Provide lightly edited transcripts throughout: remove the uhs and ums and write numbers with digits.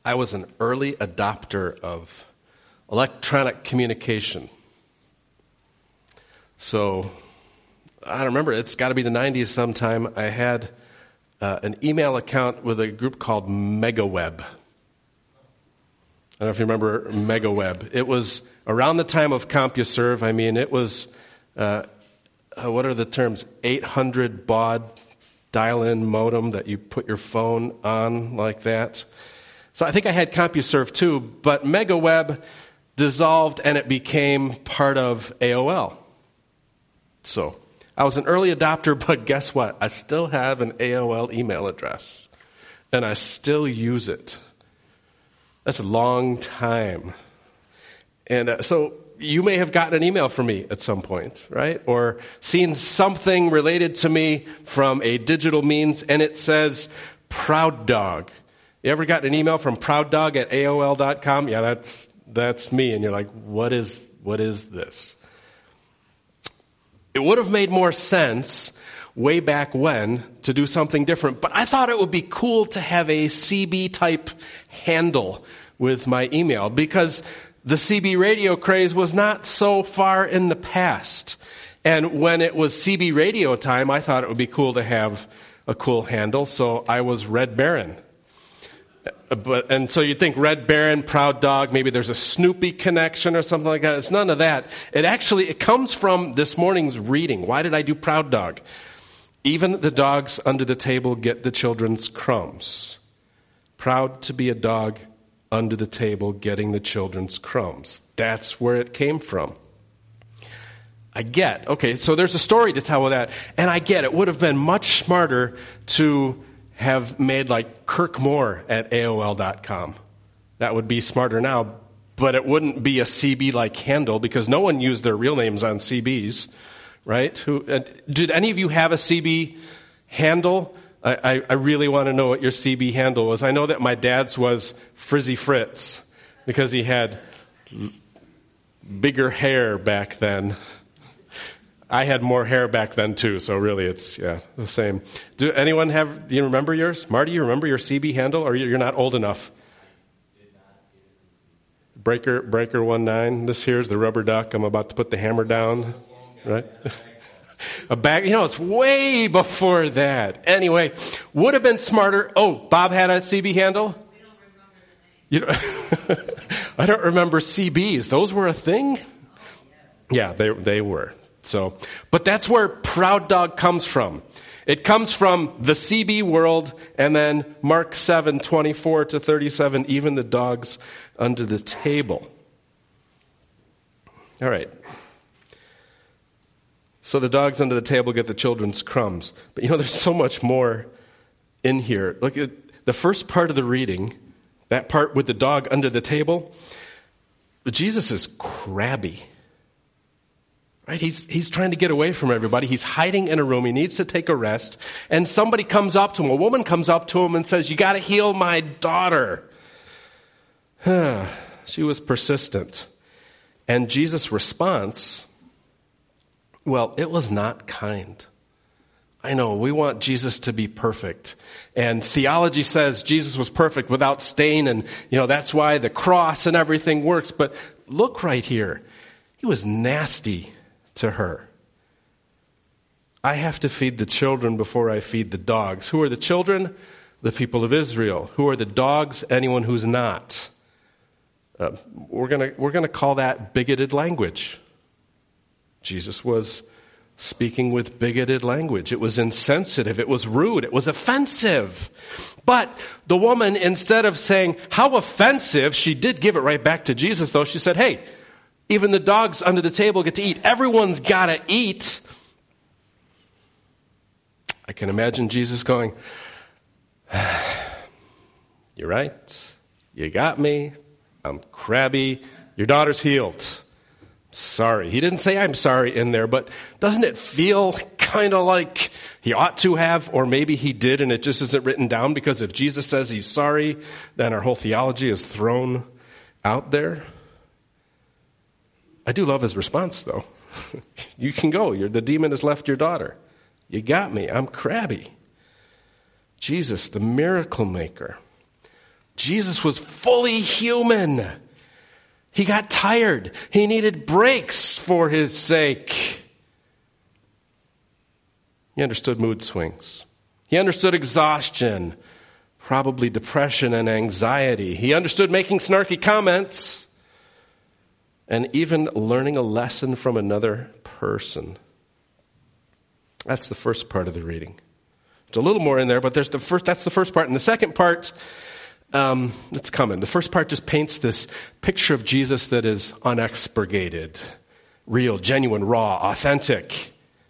I was an early adopter of electronic communication. So, I don't remember, it's got to be the 90s sometime. I had an email account with a group called MegaWeb. I don't know if you remember MegaWeb. It was around the time of CompuServe. I mean, it was, what are the terms? 800 baud dial-in modem that you put your phone on like that. So I think I had CompuServe too, but MegaWeb dissolved and it became part of AOL. So I was an early adopter, but guess what? I still have an AOL email address, and I still use it. That's a long time. And so you may have gotten an email from me at some point, right? Or seen something related to me from a digital means, and it says Proud Dog. You ever gotten an email from ProudDog@AOL.com? Yeah, that's me. And you're like, what is this? It would have made more sense way back when to do something different, but I thought it would be cool to have a CB-type handle with my email because the CB radio craze was not so far in the past. And when it was CB radio time, I thought it would be cool to have a cool handle, so I was Red Baron. And so you'd think Red Baron, Proud Dog, maybe there's a Snoopy connection or something like that. It's none of that. It comes from this morning's reading. Why did I do Proud Dog? Even the dogs under the table get the children's crumbs. Proud to be a dog under the table getting the children's crumbs. That's where it came from. Okay, so there's a story to tell with that. And I get it would have been much smarter to have made like Kirk Moore at AOL.com. That would be smarter now, but it wouldn't be a CB-like handle because no one used their real names on CBs, right? Did any of you have a CB handle? I really want to know what your CB handle was. I know that my dad's was Frizzy Fritz because he had bigger hair back then. I had more hair back then, too, so really it's, the same. Do you remember yours? Marty, you remember your CB handle, or you're not old enough? Breaker 19, this here's the rubber duck. I'm about to put the hammer down, right? A bag, it's way before that. Anyway, would have been smarter. Oh, Bob had a CB handle? We don't remember the name. I don't remember CBs. Those were a thing? Yeah, they were. So, but that's where Proud Dog comes from. It comes from the CB world, and then Mark 7:24-37, even the dogs under the table. All right. So the dogs under the table get the children's crumbs. But there's so much more in here. Look at the first part of the reading, that part with the dog under the table. Jesus is crabby. Right? He's trying to get away from everybody. He's hiding in a room. He needs to take a rest. And somebody comes up to him. A woman comes up to him and says, "You got to heal my daughter." She was persistent. And Jesus' response, well, it was not kind. I know, we want Jesus to be perfect. And theology says Jesus was perfect without stain. And, that's why the cross and everything works. But look right here. He was nasty to her. I have to feed the children before I feed the dogs. Who are the children? The people of Israel. Who are the dogs? Anyone who's not. We're gonna call that bigoted language. Jesus was speaking with bigoted language. It was insensitive. It was rude. It was offensive. But the woman, instead of saying, "How offensive," she did give it right back to Jesus, though. She said, "Hey, even the dogs under the table get to eat. Everyone's got to eat." I can imagine Jesus going, "You're right. You got me. I'm crabby. Your daughter's healed. Sorry." He didn't say "I'm sorry" in there, but doesn't it feel kind of like he ought to have, or maybe he did and it just isn't written down? Because if Jesus says he's sorry, then our whole theology is thrown out there. I do love his response, though. You can go. The demon has left your daughter. You got me. I'm crabby. Jesus, the miracle maker. Jesus was fully human. He got tired. He needed breaks for his sake. He understood mood swings. He understood exhaustion, probably depression and anxiety. He understood making snarky comments and even learning a lesson from another person. That's the first part of the reading. There's a little more in there, but that's the first part. And the second part, it's coming. The first part just paints this picture of Jesus that is unexpurgated, real, genuine, raw, authentic.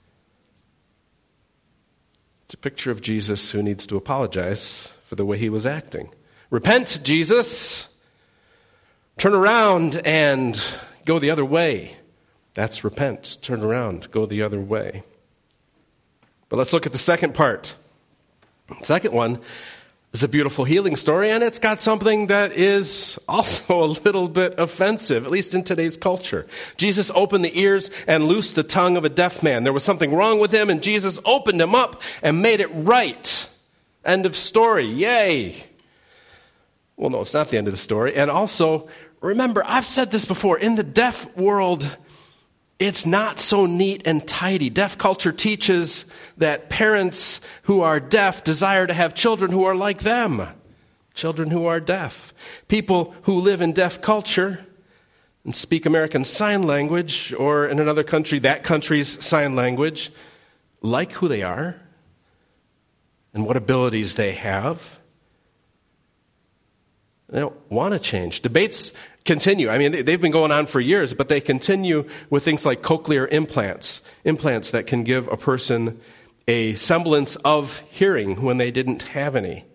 It's a picture of Jesus who needs to apologize for the way he was acting. Repent, Jesus. Turn around and go the other way. That's repent. Turn around, go the other way. But let's look at the second part. The second one is a beautiful healing story, and it's got something that is also a little bit offensive, at least in today's culture. Jesus opened the ears and loosed the tongue of a deaf man. There was something wrong with him, and Jesus opened him up and made it right. End of story. Yay. Well, no, it's not the end of the story. And also, remember, I've said this before, in the deaf world, it's not so neat and tidy. Deaf culture teaches that parents who are deaf desire to have children who are like them. Children who are deaf. People who live in deaf culture and speak American Sign Language, or in another country, that country's sign language, like who they are and what abilities they have. They don't want to change. Debates continue. I mean, they've been going on for years, but they continue with things like cochlear implants, implants that can give a person a semblance of hearing when they didn't have any.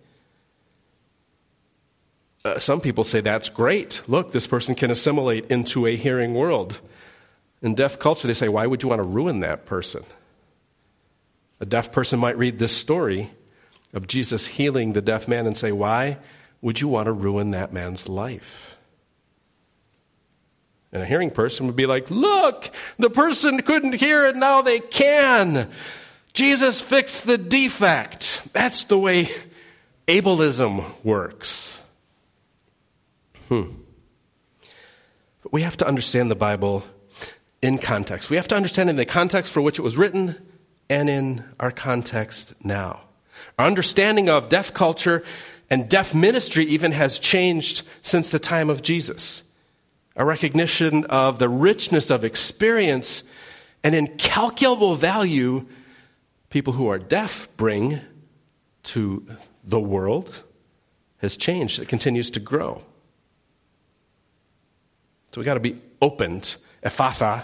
Some people say that's great. Look, this person can assimilate into a hearing world. In deaf culture, they say, why would you want to ruin that person? A deaf person might read this story of Jesus healing the deaf man and say, why would you want to ruin that man's life? And a hearing person would be like, look, the person couldn't hear and now they can. Jesus fixed the defect. That's the way ableism works. But we have to understand the Bible in context. We have to understand in the context for which it was written and in our context now. Our understanding of deaf culture and deaf ministry even has changed since the time of Jesus. A recognition of the richness of experience and incalculable value people who are deaf bring to the world has changed. It continues to grow. So we got to be opened, ephatha,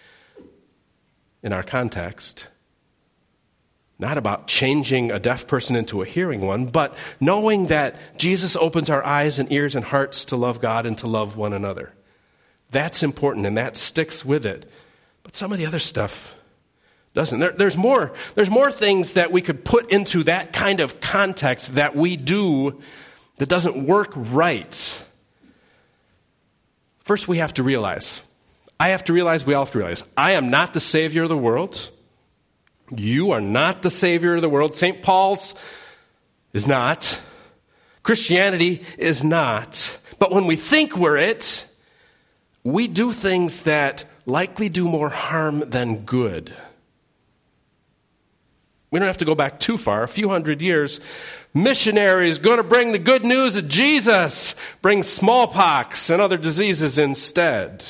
in our context. Not about changing a deaf person into a hearing one, but knowing that Jesus opens our eyes and ears and hearts to love God and to love one another. That's important, and that sticks with it. But some of the other stuff doesn't. There's more things that we could put into that kind of context that we do that doesn't work right. First, we have to realize, we all have to realize, I am not the Savior of the world. You are not the Savior of the world. St. Paul's is not. Christianity is not. But when we think we're it, we do things that likely do more harm than good. We don't have to go back too far, a few hundred years. Missionaries going to bring the good news of Jesus, bring smallpox and other diseases instead.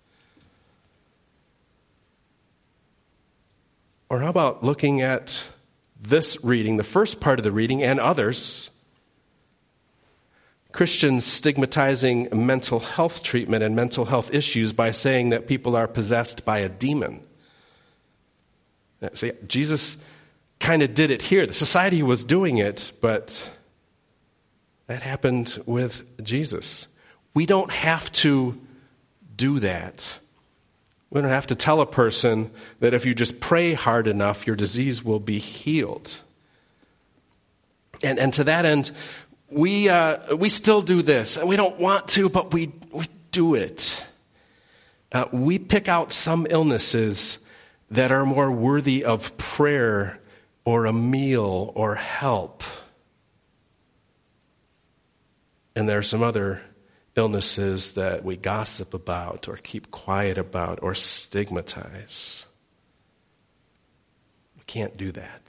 Or how about looking at this reading, the first part of the reading, and others? Christians stigmatizing mental health treatment and mental health issues by saying that people are possessed by a demon. See, Jesus kind of did it here. The society was doing it, but that happened with Jesus. We don't have to do that. We don't have to tell a person that if you just pray hard enough, your disease will be healed. And to that end, we still do this, and we don't want to, but we do it. We pick out some illnesses that are more worthy of prayer or a meal or help. And there are some other illnesses that we gossip about or keep quiet about or stigmatize. We can't do that.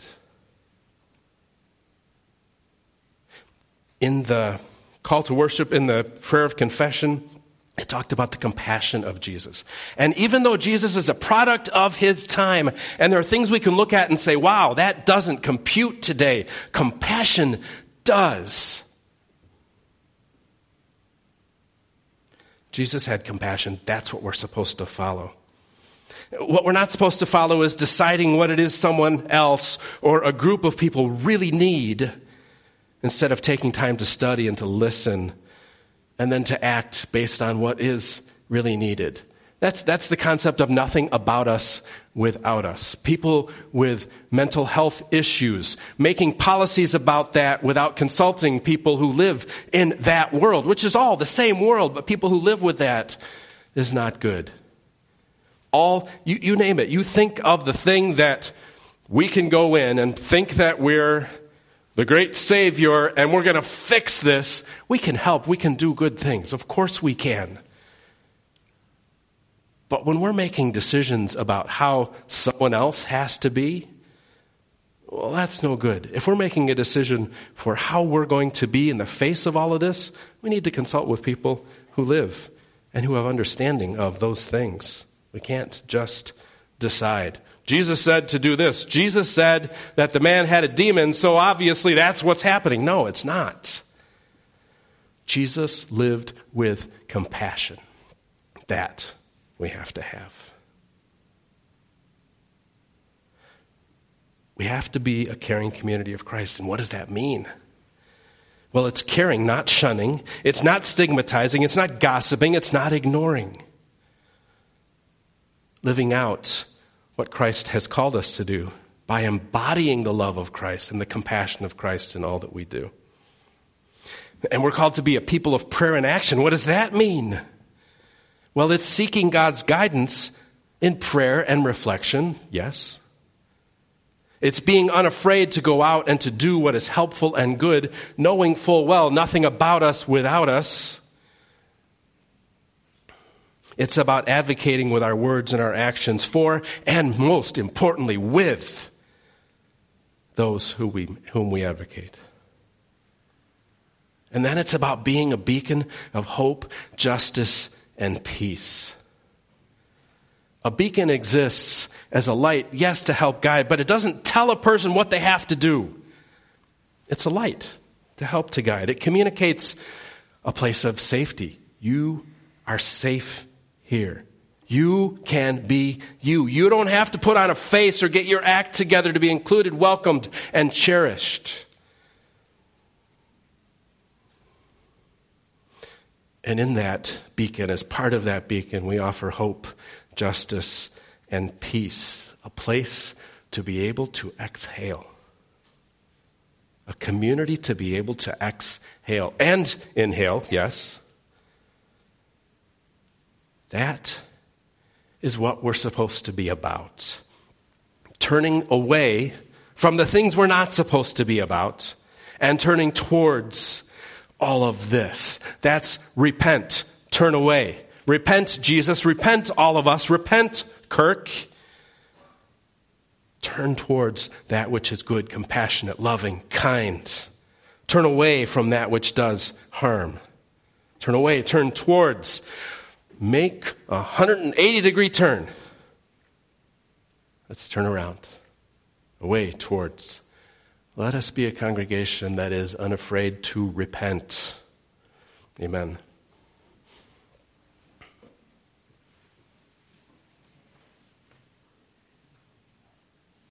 In the call to worship, in the prayer of confession, it talked about the compassion of Jesus. And even though Jesus is a product of his time, and there are things we can look at and say, wow, that doesn't compute today, compassion does. Jesus had compassion. That's what we're supposed to follow. What we're not supposed to follow is deciding what it is someone else or a group of people really need, instead of taking time to study and to listen and then to act based on what is really needed. That's the concept of nothing about us without us. People with mental health issues, making policies about that without consulting people who live in that world, which is all the same world, but people who live with that is not good. You name it. You think of the thing that we can go in and think that we're the great Savior and we're going to fix this. We can help. We can do good things. Of course we can. But when we're making decisions about how someone else has to be, well, that's no good. If we're making a decision for how we're going to be in the face of all of this, we need to consult with people who live and who have understanding of those things. We can't just decide. Jesus said to do this. Jesus said that the man had a demon, so obviously that's what's happening. No, it's not. Jesus lived with compassion. That we have to have. We have to be a caring community of Christ. And what does that mean? Well, it's caring, not shunning. It's not stigmatizing. It's not gossiping. It's not ignoring. Living out what Christ has called us to do by embodying the love of Christ and the compassion of Christ in all that we do. And we're called to be a people of prayer and action. What does that mean? Well, it's seeking God's guidance in prayer and reflection, yes. It's being unafraid to go out and to do what is helpful and good, knowing full well nothing about us without us. It's about advocating with our words and our actions for, and most importantly, with those whom we advocate. And then it's about being a beacon of hope, justice, and peace. A beacon exists as a light, yes, to help guide, but it doesn't tell a person what they have to do. It's a light to help to guide. It communicates a place of safety. You are safe here. You can be you. You don't have to put on a face or get your act together to be included, welcomed, and cherished. And in that beacon, as part of that beacon, we offer hope, justice, and peace. A place to be able to exhale. A community to be able to exhale and inhale, yes. That is what we're supposed to be about. Turning away from the things we're not supposed to be about and turning towards all of this. That's repent. Turn away. Repent, Jesus. Repent, all of us. Repent, Kirk. Turn towards that which is good, compassionate, loving, kind. Turn away from that which does harm. Turn away. Turn towards. Make a 180-degree turn. Let's turn around. Away towards. Let us be a congregation that is unafraid to repent. Amen.